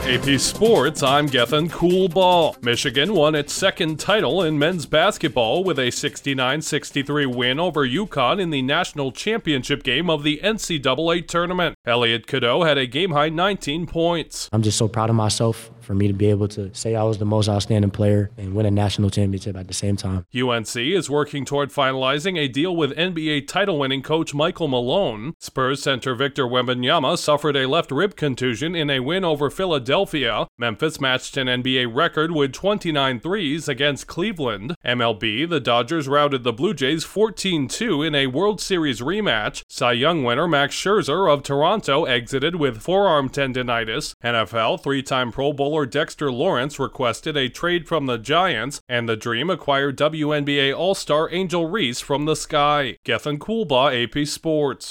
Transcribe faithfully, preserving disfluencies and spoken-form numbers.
A P Sports, I'm Gethin Coolball. Michigan won its second title in men's basketball with a sixty-nine sixty-three win over UConn in the national championship game of the N C double A tournament. Elliot Cadeau had a game-high nineteen points. I'm just so proud of myself for me to be able to say I was the most outstanding player and win a national championship at the same time. U N C is working toward finalizing a deal with N B A title-winning coach Michael Malone. Spurs center Victor Wembanyama suffered a left rib contusion in a win over Philadelphia. Memphis matched an N B A record with twenty-nine threes against Cleveland. M L B, the Dodgers routed the Blue Jays fourteen two in a World Series rematch. Cy Young winner Max Scherzer of Toronto exited with forearm tendonitis. N F L three-time Pro Bowler Dexter Lawrence requested a trade from the Giants, and the Dream acquired W N B A All-Star Angel Reese from the Sky. Gethin Coolbaugh, A P Sports.